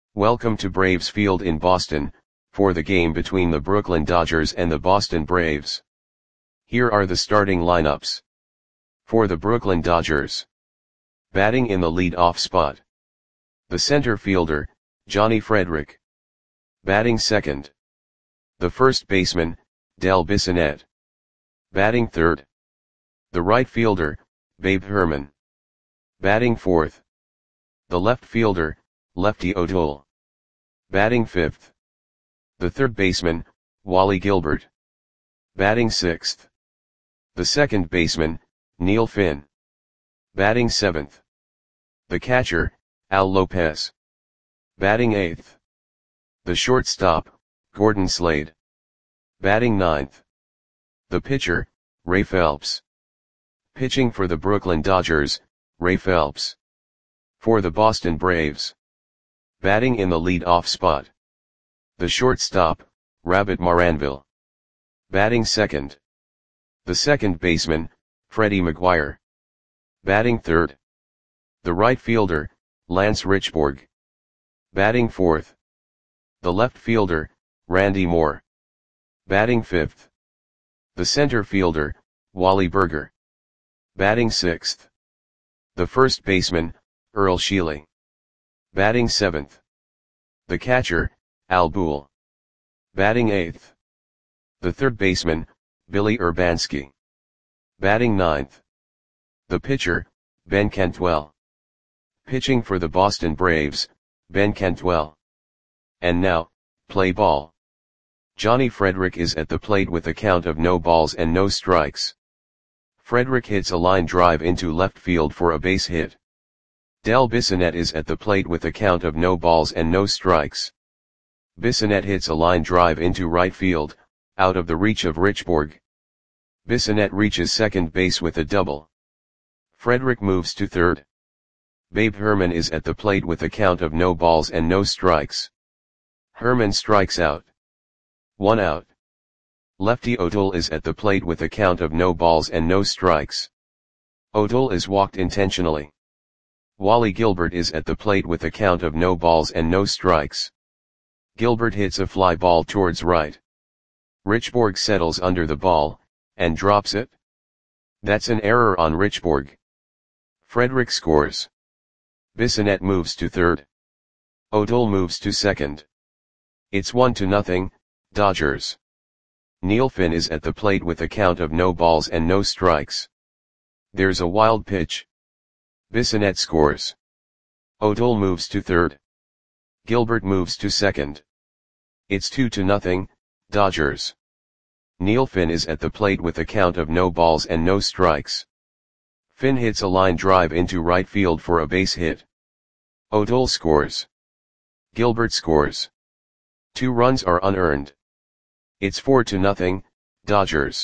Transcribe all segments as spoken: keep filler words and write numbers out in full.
Welcome to Braves Field in Boston, for the game between the Brooklyn Dodgers and the Boston Braves. Here are the starting lineups. For the Brooklyn Dodgers. Batting in the lead-off spot. The center fielder, Johnny Frederick. Batting second. The first baseman, Del Bissonette. Batting third. The right fielder, Babe Herman. Batting fourth. The left fielder, Lefty O'Toole. Batting fifth. The third baseman, Wally Gilbert. Batting sixth. The second baseman, Neil Finn. Batting seventh. The catcher, Al Lopez. Batting eighth. The shortstop, Gordon Slade. Batting ninth. The pitcher, Ray Phelps. Pitching for the Brooklyn Dodgers, Ray Phelps. For the Boston Braves. Batting in the lead-off spot. The shortstop, Rabbit Maranville. Batting second. The second baseman, Freddie McGuire. Batting third. The right fielder, Lance Richburg. Batting fourth. The left fielder, Randy Moore. Batting fifth. The center fielder, Wally Berger. Batting sixth. The first baseman, Earl Sheely. Batting seventh. The catcher, Al Boole. Batting eighth. The third baseman, Billy Urbanski. Batting ninth. The pitcher, Ben Cantwell. Pitching for the Boston Braves, Ben Cantwell. And now, play ball. Johnny Frederick is at the plate with a count of no balls and no strikes. Frederick hits a line drive into left field for a base hit. Del Bissonette is at the plate with a count of no balls and no strikes. Bissonette hits a line drive into right field, out of the reach of Richburg. Bissonette reaches second base with a double. Frederick moves to third. Babe Herman is at the plate with a count of no balls and no strikes. Herman strikes out. One out. Lefty O'Toole is at the plate with a count of no balls and no strikes. O'Toole is walked intentionally. Wally Gilbert is at the plate with a count of no balls and no strikes. Gilbert hits a fly ball towards right. Richburg settles under the ball, and drops it. That's an error on Richburg. Frederick scores. Bissonette moves to third. O'Toole moves to second. It's one to nothing, Dodgers. Neil Finn is at the plate with a count of no balls and no strikes. There's a wild pitch. Bissonette scores. O'Toole moves to third. Gilbert moves to second. It's two to nothing, Dodgers. Neil Finn is at the plate with a count of no balls and no strikes. Finn hits a line drive into right field for a base hit. O'Toole scores. Gilbert scores. Two runs are unearned. It's four to nothing, Dodgers.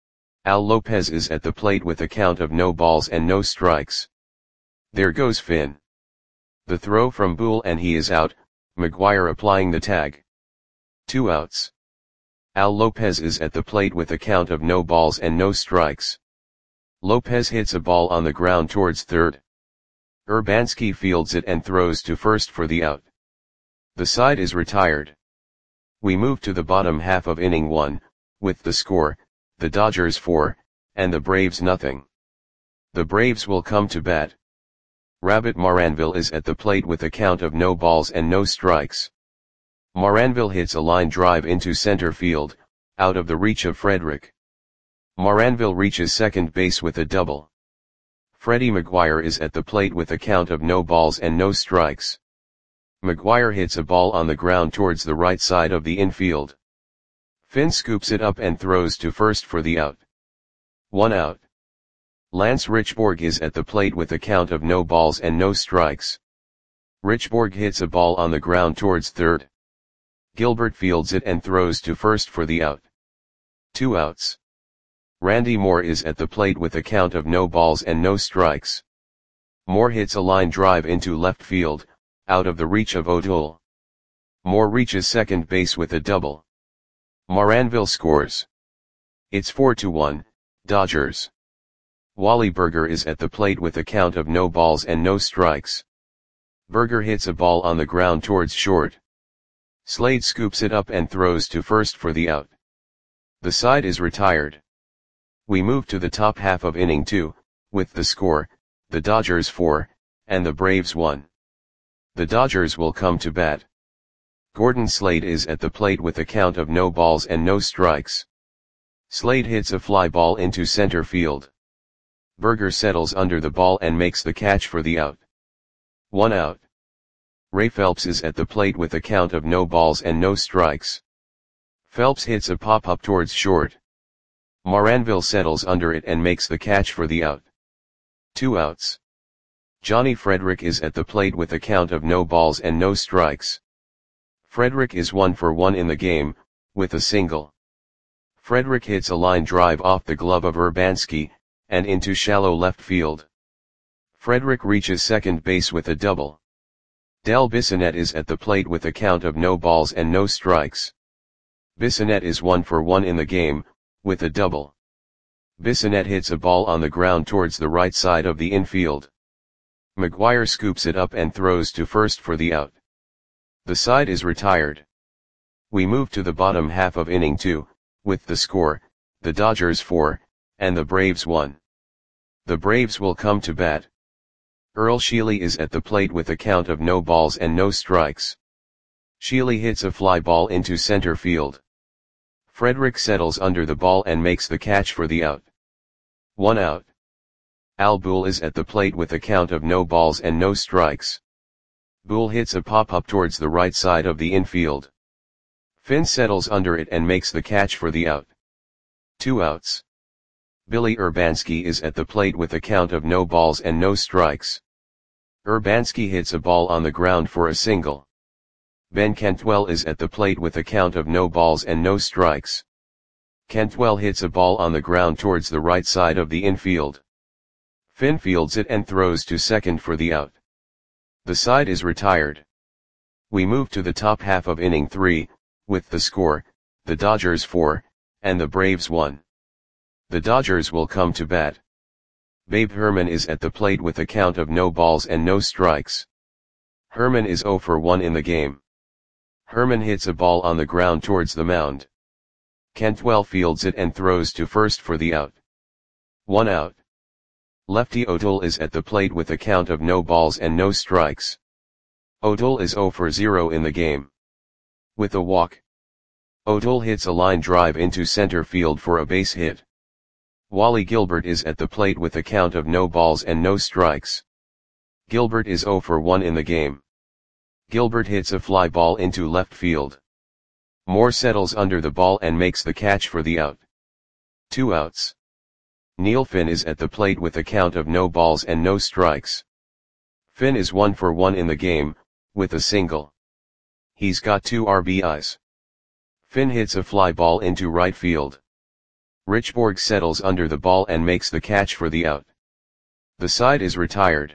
Al Lopez is at the plate with a count of no balls and no strikes. There goes Finn. The throw from Boole and he is out, McGuire applying the tag. Two outs. Al Lopez is at the plate with a count of no balls and no strikes. Lopez hits a ball on the ground towards third. Urbanski fields it and throws to first for the out. The side is retired. We move to the bottom half of inning one, with the score, the Dodgers four, and the Braves nothing. The Braves will come to bat. Rabbit Maranville is at the plate with a count of no balls and no strikes. Maranville hits a line drive into center field, out of the reach of Frederick. Maranville reaches second base with a double. Freddie McGuire is at the plate with a count of no balls and no strikes. McGuire hits a ball on the ground towards the right side of the infield. Finn scoops it up and throws to first for the out. One out. Lance Richburg is at the plate with a count of no balls and no strikes. Richburg hits a ball on the ground towards third. Gilbert fields it and throws to first for the out. Two outs. Randy Moore is at the plate with a count of no balls and no strikes. Moore hits a line drive into left field, out of the reach of O'Toole. Moore reaches second base with a double. Maranville scores. It's four to one, Dodgers. Wally Berger is at the plate with a count of no balls and no strikes. Burger hits a ball on the ground towards short. Slade scoops it up and throws to first for the out. The side is retired. We move to the top half of inning two, with the score, the Dodgers four, and the Braves one. The Dodgers will come to bat. Gordon Slade is at the plate with a count of no balls and no strikes. Slade hits a fly ball into center field. Burger settles under the ball and makes the catch for the out. One out. Ray Phelps is at the plate with a count of no balls and no strikes. Phelps hits a pop-up towards short. Moranville settles under it and makes the catch for the out. Two outs. Johnny Frederick is at the plate with a count of no balls and no strikes. Frederick is one for one in the game, with a single. Frederick hits a line drive off the glove of Urbanski, and into shallow left field. Frederick reaches second base with a double. Del Bissonette is at the plate with a count of no balls and no strikes. Bissonette is one for one in the game, with a double. Bissonette hits a ball on the ground towards the right side of the infield. McGuire scoops it up and throws to first for the out. The side is retired. We move to the bottom half of inning two, with the score, the Dodgers four, and the Braves one. The Braves will come to bat. Earl Sheely is at the plate with a count of no balls and no strikes. Sheely hits a fly ball into center field. Frederick settles under the ball and makes the catch for the out. One out. Al Boole is at the plate with a count of no balls and no strikes. Boole hits a pop-up towards the right side of the infield. Finn settles under it and makes the catch for the out. Two outs. Billy Urbanski is at the plate with a count of no balls and no strikes. Urbanski hits a ball on the ground for a single. Ben Cantwell is at the plate with a count of no balls and no strikes. Cantwell hits a ball on the ground towards the right side of the infield. Finn fields it and throws to second for the out. The side is retired. We move to the top half of inning three, with the score, the Dodgers four, and the Braves one. The Dodgers will come to bat. Babe Herman is at the plate with a count of no balls and no strikes. Herman is zero for one in the game. Herman hits a ball on the ground towards the mound. Cantwell fields it and throws to first for the out. One out. Lefty O'Toole is at the plate with a count of no balls and no strikes. O'Toole is zero for zero in the game. With a walk. O'Toole hits a line drive into center field for a base hit. Wally Gilbert is at the plate with a count of no balls and no strikes. Gilbert is zero for one in the game. Gilbert hits a fly ball into left field. Moore settles under the ball and makes the catch for the out. Two outs. Neil Finn is at the plate with a count of no balls and no strikes. Finn is one for one in the game, with a single. He's got two R B Is. Finn hits a fly ball into right field. Richborg settles under the ball and makes the catch for the out. The side is retired.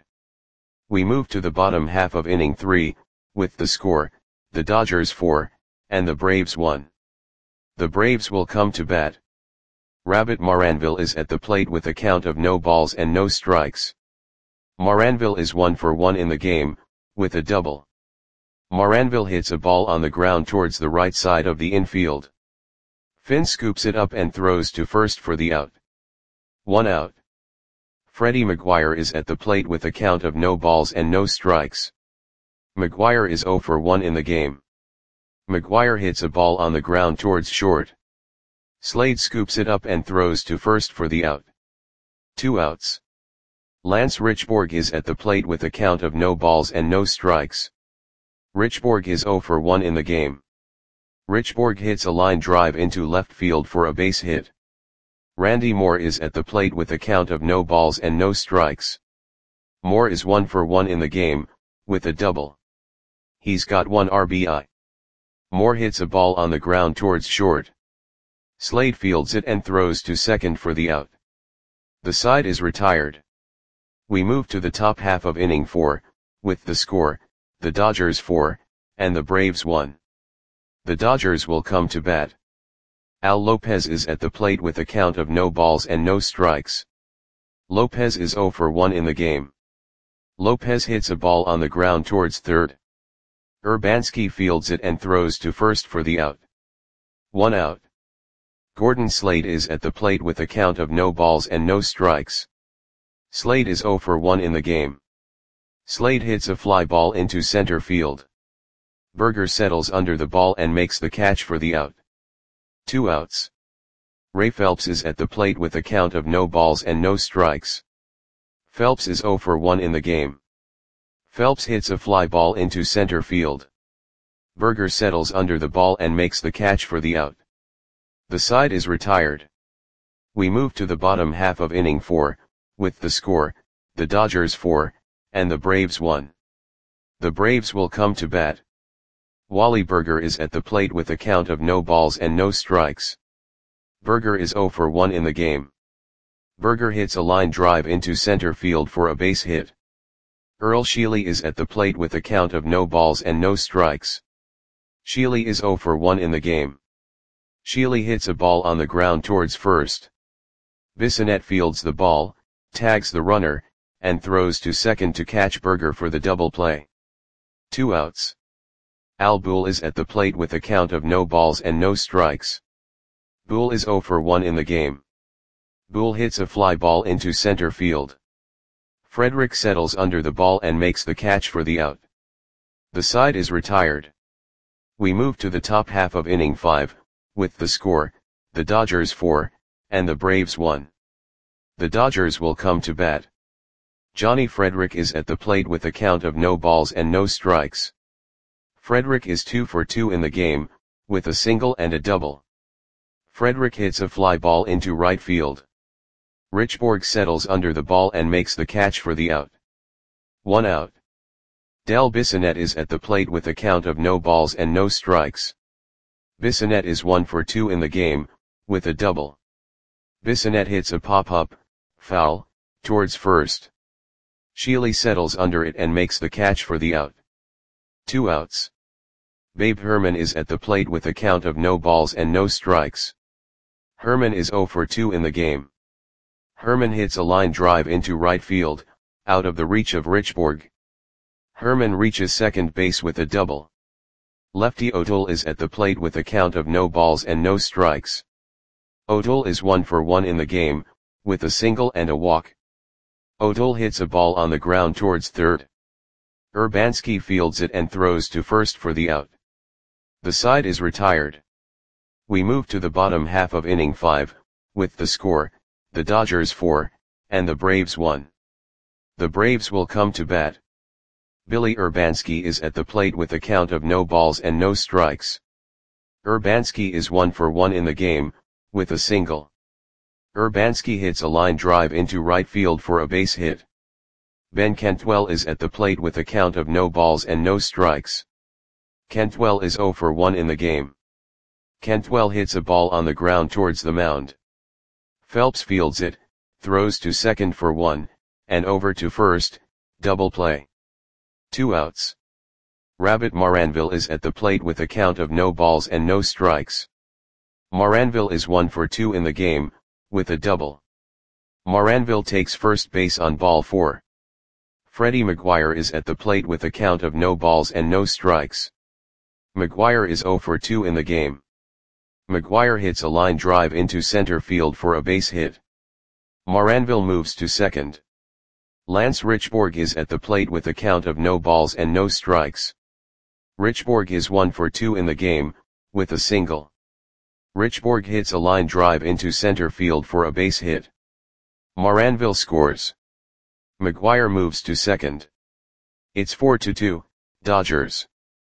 We move to the bottom half of inning three, with the score, the Dodgers four, and the Braves one. The Braves will come to bat. Rabbit Moranville is at the plate with a count of no balls and no strikes. Moranville is one for one in the game, with a double. Moranville hits a ball on the ground towards the right side of the infield. Finn scoops it up and throws to first for the out. One out. Freddie McGuire is at the plate with a count of no balls and no strikes. McGuire is zero for one in the game. McGuire hits a ball on the ground towards short. Slade scoops it up and throws to first for the out. Two outs. Lance Richborg is at the plate with a count of no balls and no strikes. Richborg is zero for one in the game. Richborg hits a line drive into left field for a base hit. Randy Moore is at the plate with a count of no balls and no strikes. Moore is one for one in the game, with a double. He's got one R B I. Moore hits a ball on the ground towards short. Slade fields it and throws to second for the out. The side is retired. We move to the top half of inning four, with the score, the Dodgers four, and the Braves one. The Dodgers will come to bat. Al Lopez is at the plate with a count of no balls and no strikes. Lopez is zero for one in the game. Lopez hits a ball on the ground towards third. Urbanski fields it and throws to first for the out. One out. Gordon Slade is at the plate with a count of no balls and no strikes. Slade is zero for one in the game. Slade hits a fly ball into center field. Berger settles under the ball and makes the catch for the out. Two outs. Ray Phelps is at the plate with a count of no balls and no strikes. Phelps is zero for one in the game. Phelps hits a fly ball into center field. Berger settles under the ball and makes the catch for the out. The side is retired. We move to the bottom half of inning four, with the score, the Dodgers four, and the Braves one. The Braves will come to bat. Wally Berger is at the plate with a count of no balls and no strikes. Berger is zero for one in the game. Berger hits a line drive into center field for a base hit. Earl Sheely is at the plate with a count of no balls and no strikes. Sheely is zero for one in the game. Sheely hits a ball on the ground towards first. Bissonette fields the ball, tags the runner, and throws to second to catch Berger for the double play. Two outs. Al Boole is at the plate with a count of no balls and no strikes. Boole is zero for one in the game. Boole hits a fly ball into center field. Frederick settles under the ball and makes the catch for the out. The side is retired. We move to the top half of inning five, with the score, the Dodgers four, and the Braves one. The Dodgers will come to bat. Johnny Frederick is at the plate with a count of no balls and no strikes. Frederick is two for two in the game, with a single and a double. Frederick hits a fly ball into right field. Richborg settles under the ball and makes the catch for the out. One out. Del Bissonette is at the plate with a count of no balls and no strikes. Bissonette is one for two in the game, with a double. Bissonette hits a pop-up, foul, towards first. Sheely settles under it and makes the catch for the out. Two outs. Babe Herman is at the plate with a count of no balls and no strikes. Herman is zero for two in the game. Herman hits a line drive into right field, out of the reach of Richborg. Herman reaches second base with a double. Lefty O'Toole is at the plate with a count of no balls and no strikes. O'Toole is one for one in the game, with a single and a walk. O'Toole hits a ball on the ground towards third. Urbanski fields it and throws to first for the out. The side is retired. We move to the bottom half of inning five, with the score, the Dodgers four, and the Braves one. The Braves will come to bat. Billy Urbanski is at the plate with a count of no balls and no strikes. Urbanski is one for one in the game, with a single. Urbanski hits a line drive into right field for a base hit. Ben Cantwell is at the plate with a count of no balls and no strikes. Cantwell is zero for one in the game. Cantwell hits a ball on the ground towards the mound. Phelps fields it, throws to second for one, and over to first, double play. Two outs. Rabbit Maranville is at the plate with a count of no balls and no strikes. Maranville is one for two in the game, with a double. Maranville takes first base on ball four. Freddie McGuire is at the plate with a count of no balls and no strikes. McGuire is zero for two in the game. McGuire hits a line drive into center field for a base hit. Maranville moves to second. Lance Richborg is at the plate with a count of no balls and no strikes. Richborg is one for two in the game, with a single. Richborg hits a line drive into center field for a base hit. Maranville scores. McGuire moves to second. It's four to two, Dodgers.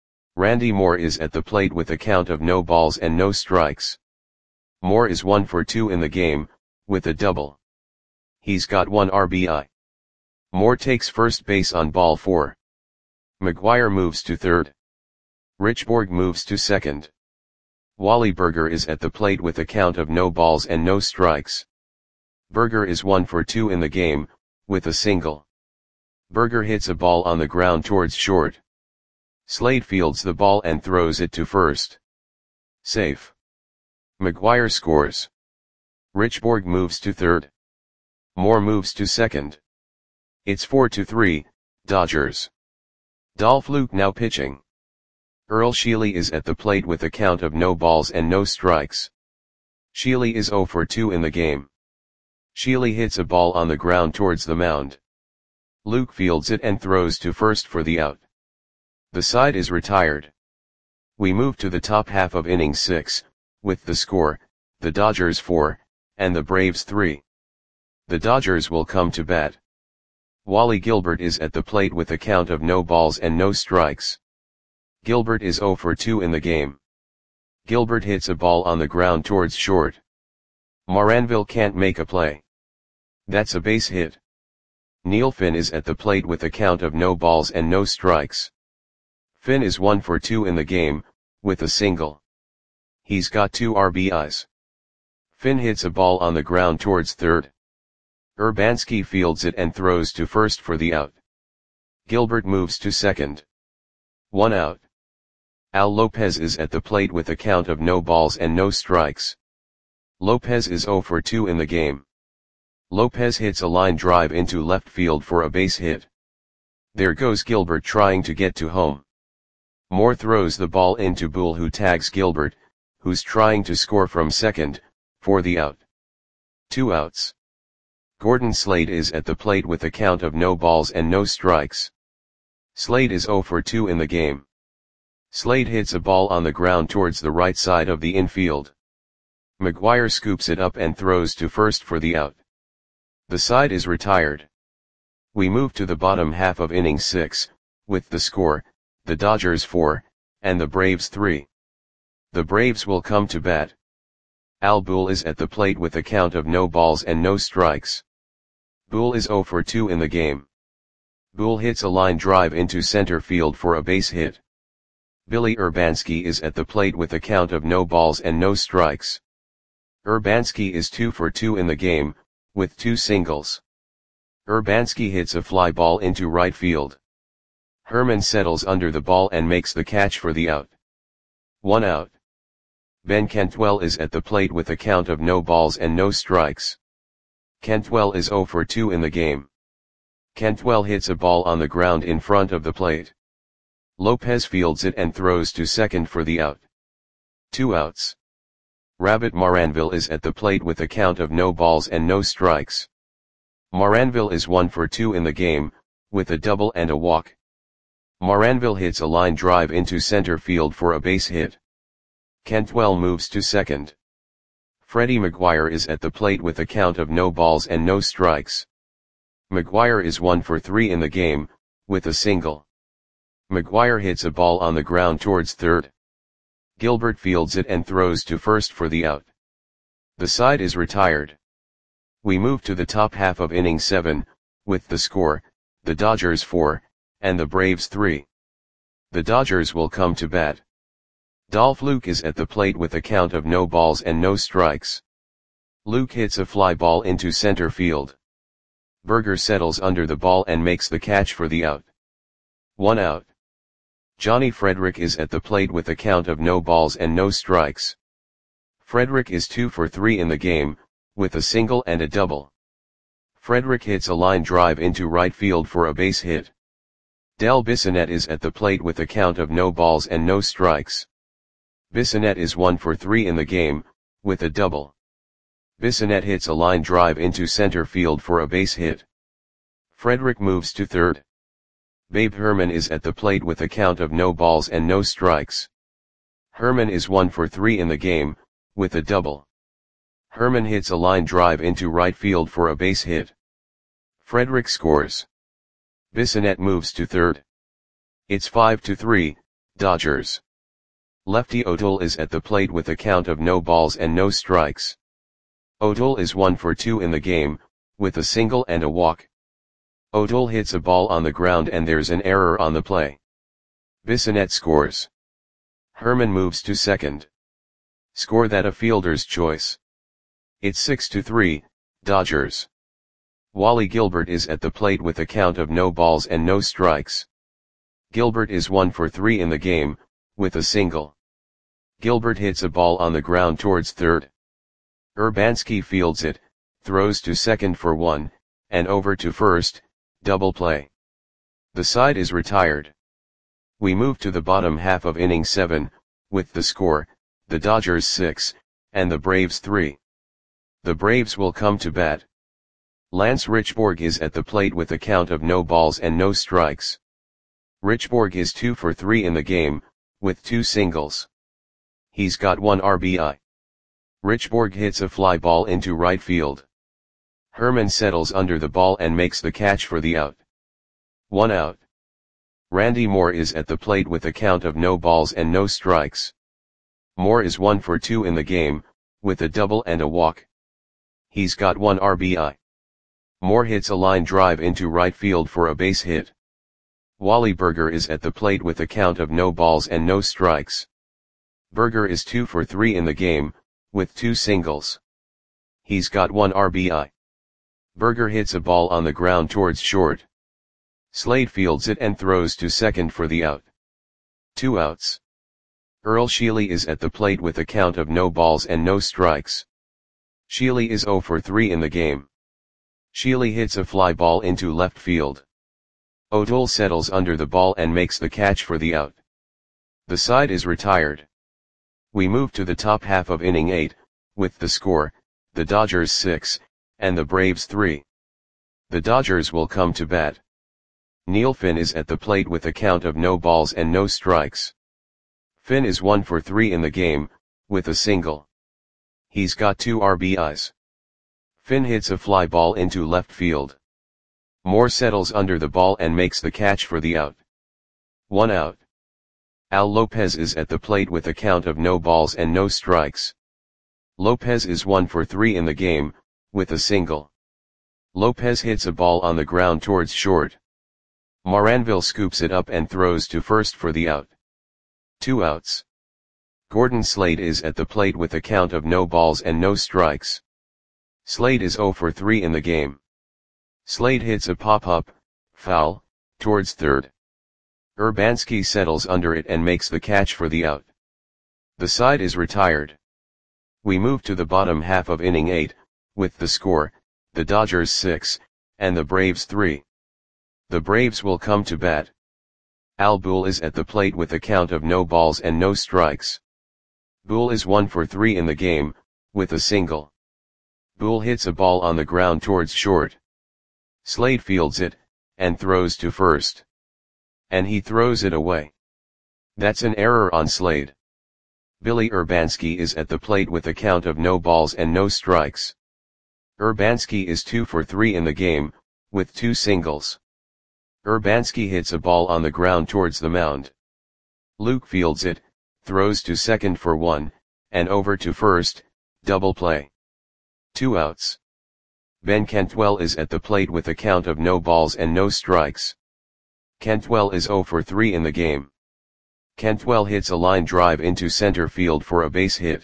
Randy Moore is at the plate with a count of no balls and no strikes. Moore is one for two in the game, with a double. He's got one R B I. Moore takes first base on ball four. McGuire moves to third. Richborg moves to second. Wally Berger is at the plate with a count of no balls and no strikes. Berger is one for two in the game, with a single. Berger hits a ball on the ground towards short. Slade fields the ball and throws it to first. Safe. McGuire scores. Richborg moves to third. Moore moves to second. It's four to three, Dodgers. Dolph Luke now pitching. Earl Sheely is at the plate with a count of no balls and no strikes. Sheely is oh for two in the game. Sheely hits a ball on the ground towards the mound. Luke fields it and throws to first for the out. The side is retired. We move to the top half of inning six, with the score, the Dodgers four, and the Braves three. The Dodgers will come to bat. Wally Gilbert is at the plate with a count of no balls and no strikes. Gilbert is oh for two in the game. Gilbert hits a ball on the ground towards short. Moranville can't make a play. That's a base hit. Neil Finn is at the plate with a count of no balls and no strikes. Finn is one for two in the game, with a single. He's got two R B Is. Finn hits a ball on the ground towards third. Urbanski fields it and throws to first for the out. Gilbert moves to second. One out. Al Lopez is at the plate with a count of no balls and no strikes. Lopez is oh for two in the game. Lopez hits a line drive into left field for a base hit. There goes Gilbert trying to get to home. Moore throws the ball into Boole, who tags Gilbert, who's trying to score from second, for the out. Two outs. Gordon Slade is at the plate with a count of no balls and no strikes. Slade is oh for two in the game. Slade hits a ball on the ground towards the right side of the infield. McGuire scoops it up and throws to first for the out. The side is retired. We move to the bottom half of inning six, with the score, the Dodgers four, and the Braves three. The Braves will come to bat. Al Boole is at the plate with a count of no balls and no strikes. Boole is oh for two in the game. Boole hits a line drive into center field for a base hit. Billy Urbanski is at the plate with a count of no balls and no strikes. Urbanski is two for two in the game, with two singles. Urbanski hits a fly ball into right field. Herman settles under the ball and makes the catch for the out. One out. Ben Cantwell is at the plate with a count of no balls and no strikes. Cantwell is oh for two in the game. Cantwell hits a ball on the ground in front of the plate. Lopez fields it and throws to second for the out. Two outs. Rabbit Moranville is at the plate with a count of no balls and no strikes. Moranville is one for two in the game, with a double and a walk. Moranville hits a line drive into center field for a base hit. Cantwell moves to second. Freddie McGuire is at the plate with a count of no balls and no strikes. McGuire is one for three in the game, with a single. McGuire hits a ball on the ground towards third. Gilbert fields it and throws to first for the out. The side is retired. We move to the top half of inning seven, with the score, the Dodgers four, and the Braves three. The Dodgers will come to bat. Dolph Luke is at the plate with a count of no balls and no strikes. Luke hits a fly ball into center field. Berger settles under the ball and makes the catch for the out. One out. Johnny Frederick is at the plate with a count of no balls and no strikes. Frederick is two for three in the game, with a single and a double. Frederick hits a line drive into right field for a base hit. Del Bissonette is at the plate with a count of no balls and no strikes. Bissonette is one for three in the game, with a double. Bissonette hits a line drive into center field for a base hit. Frederick moves to third. Babe Herman is at the plate with a count of no balls and no strikes. Herman is one for three in the game, with a double. Herman hits a line drive into right field for a base hit. Frederick scores. Bissonette moves to third. It's five to three, Dodgers. Lefty O'Toole is at the plate with a count of no balls and no strikes. O'Toole is one for two in the game, with a single and a walk. O'Toole hits a ball on the ground and there's an error on the play. Bissonette scores. Herman moves to second. Score that a fielder's choice. It's six to three, Dodgers. Wally Gilbert is at the plate with a count of no balls and no strikes. Gilbert is one for three in the game, with a single. Gilbert hits a ball on the ground towards third. Urbanski fields it, throws to second for one, and over to first, double play. The side is retired. We move to the bottom half of inning seven, with the score, the Dodgers six, and the Braves three. The Braves will come to bat. Lance Richborg is at the plate with a count of no balls and no strikes. Richborg is two for three in the game, with two singles. He's got one R B I. Richborg hits a fly ball into right field. Herman settles under the ball and makes the catch for the out. One out. Randy Moore is at the plate with a count of no balls and no strikes. Moore is one for two in the game, with a double and a walk. He's got one R B I. Moore hits a line drive into right field for a base hit. Wally Berger is at the plate with a count of no balls and no strikes. Berger is two for three in the game, with two singles. He's got one R B I. Berger hits a ball on the ground towards short. Slade fields it and throws to second for the out. Two outs. Earl Sheely is at the plate with a count of no balls and no strikes. Sheely is zero for three in the game. Sheely hits a fly ball into left field. O'Toole settles under the ball and makes the catch for the out. The side is retired. We move to the top half of inning eight, with the score, the Dodgers six, and the Braves three. The Dodgers will come to bat. Neil Finn is at the plate with a count of no balls and no strikes. Finn is one for three in the game, with a single. He's got two R B Is. Finn hits a fly ball into left field. Moore settles under the ball and makes the catch for the out. One out. Al Lopez is at the plate with a count of no balls and no strikes. Lopez is one for three in the game, with a single. Lopez hits a ball on the ground towards short. Moranville scoops it up and throws to first for the out. Two outs. Gordon Slade is at the plate with a count of no balls and no strikes. Slade is zero for three in the game. Slade hits a pop-up, foul, towards third. Urbanski settles under it and makes the catch for the out. The side is retired. We move to the bottom half of inning eight, with the score, the Dodgers six, and the Braves three. The Braves will come to bat. Al Boole is at the plate with a count of no balls and no strikes. Boole is one for three in the game, with a single. Boole hits a ball on the ground towards short. Slade fields it, and throws to first. And he throws it away. That's an error on Slade. Billy Urbanski is at the plate with a count of no balls and no strikes. Urbanski is two for three in the game, with two singles. Urbanski hits a ball on the ground towards the mound. Luke fields it, throws to second for one, and over to first, double play. Two outs. Ben Cantwell is at the plate with a count of no balls and no strikes. Cantwell is zero for three in the game. Cantwell hits a line drive into center field for a base hit.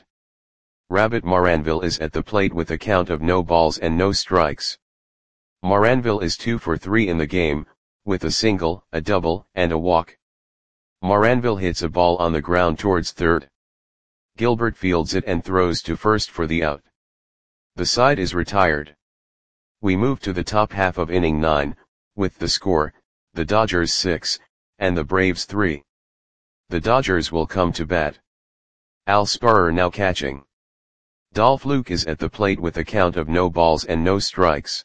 Rabbit Moranville is at the plate with a count of no balls and no strikes. Moranville is two for three in the game, with a single, a double, and a walk. Moranville hits a ball on the ground towards third. Gilbert fields it and throws to first for the out. The side is retired. We move to the top half of inning nine, with the score, the Dodgers six, and the Braves three. The Dodgers will come to bat. Al Sparrer now catching. Dolph Luke is at the plate with a count of no balls and no strikes.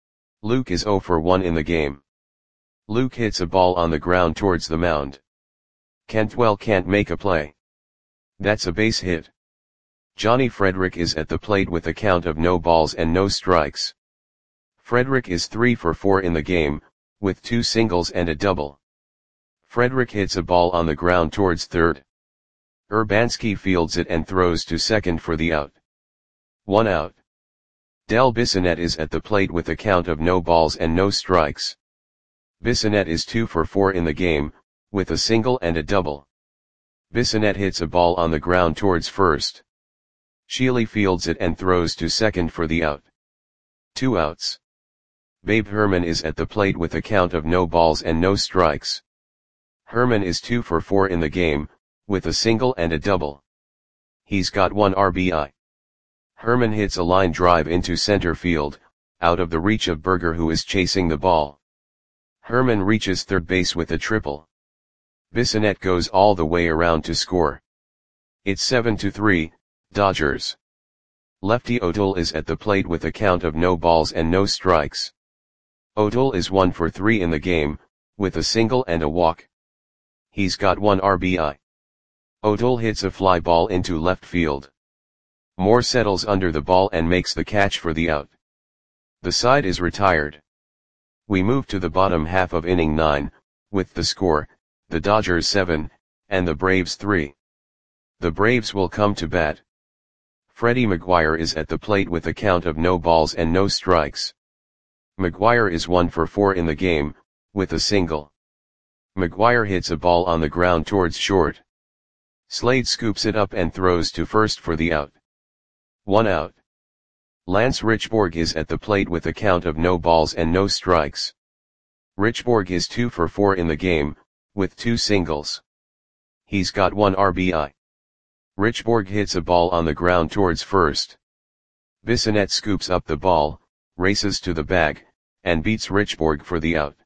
Luke is zero for one in the game. Luke hits a ball on the ground towards the mound. Cantwell can't make a play. That's a base hit. Johnny Frederick is at the plate with a count of no balls and no strikes. Frederick is three for four in the game, with two singles and a double. Frederick hits a ball on the ground towards third. Urbanski fields it and throws to second for the out. One out. Del Bissonette is at the plate with a count of no balls and no strikes. Bissonette is two for four in the game, with a single and a double. Bissonette hits a ball on the ground towards first. Sheely fields it and throws to second for the out. Two outs. Babe Herman is at the plate with a count of no balls and no strikes. Herman is two for four in the game, with a single and a double. He's got one R B I. Herman hits a line drive into center field, out of the reach of Berger who is chasing the ball. Herman reaches third base with a triple. Bissonette goes all the way around to score. It's seven to three, Dodgers. Lefty O'Toole is at the plate with a count of no balls and no strikes. O'Toole is one for three in the game, with a single and a walk. He's got one R B I. O'Toole hits a fly ball into left field. Moore settles under the ball and makes the catch for the out. The side is retired. We move to the bottom half of inning nine, with the score, the Dodgers seven, and the Braves three. The Braves will come to bat. Freddie Maguire is at the plate with a count of no balls and no strikes. Maguire is one for four in the game, with a single. Maguire hits a ball on the ground towards short. Slade scoops it up and throws to first for the out. One out. Lance Richborg is at the plate with a count of no balls and no strikes. Richborg is two for four in the game, with two singles. He's got one R B I. Richborg hits a ball on the ground towards first. Bissonette scoops up the ball, races to the bag, and beats Richborg for the out.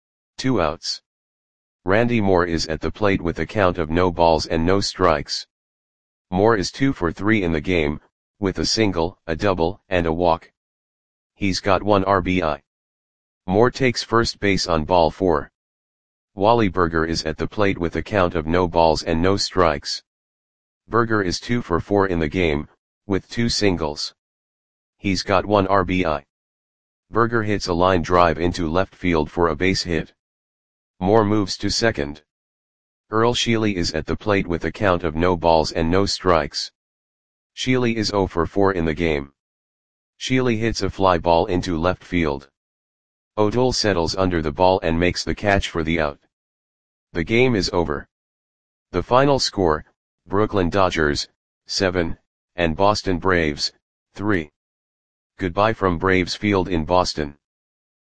Two outs. Randy Moore is at the plate with a count of no balls and no strikes. Moore is two for three in the game, with a single, a double, and a walk. He's got one R B I. Moore takes first base on ball four. Wally Berger is at the plate with a count of no balls and no strikes. Berger is two for four in the game, with two singles. He's got one R B I. Berger hits a line drive into left field for a base hit. Moore moves to second. Earl Sheely is at the plate with a count of no balls and no strikes. Sheely is zero for four in the game. Sheely hits a fly ball into left field. O'Toole settles under the ball and makes the catch for the out. The game is over. The final score, Brooklyn Dodgers, seven, and Boston Braves, three. Goodbye from Braves Field in Boston.